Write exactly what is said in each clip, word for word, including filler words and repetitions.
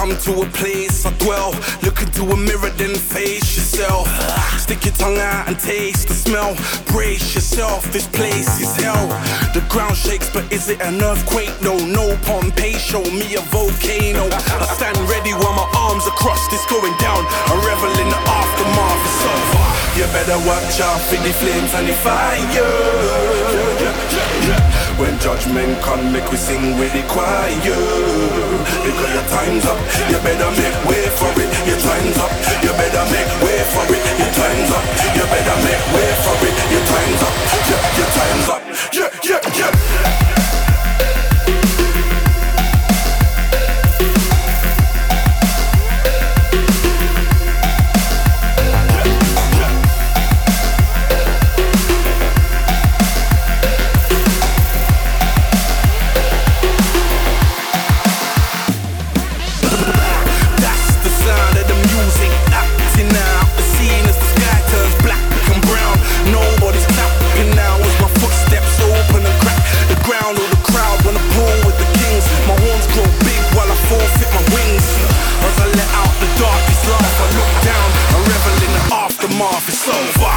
come to a place I dwell. Look into a mirror, then face yourself. Stick your tongue out and taste the smell. Brace yourself, this place is hell. The ground shakes, but is it an earthquake? No, no Pompeii, show me a volcano. I stand ready while my arms are crossed, it's going down. I revel in the aftermath, it's over. You better watch out for the flames and the fire. When judgment come, make we sing with the choir. Because your time's up, you better make way for it. Your time's up, you better make way for it. Your time's up, you better make way for it. Your time's up, yeah, your time's up, yeah, yeah, yeah. It's over.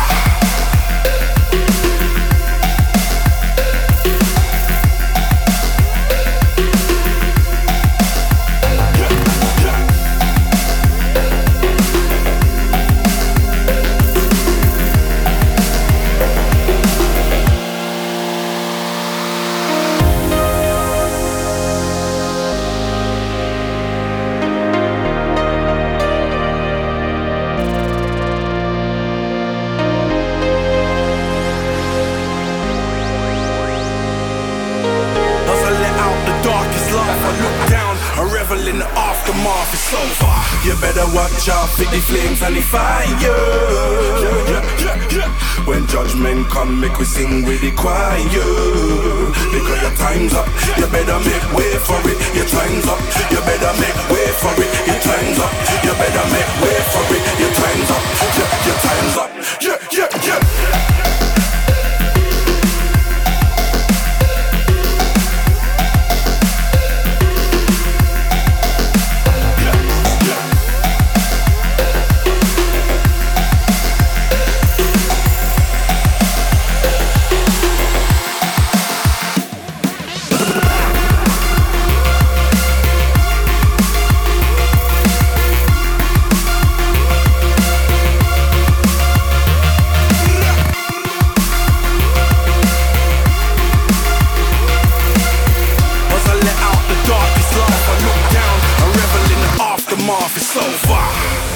I look down, I revel in the aftermath, it's over. You better watch out for the flames and the fire. When judgment come, make we sing with the choir. Because your time's up, you better make way for it. Your time's up, you better make way for it. Your time's up, you better make way for it. Your time's up, yeah, your time's up, yeah, yeah, yeah. It's over.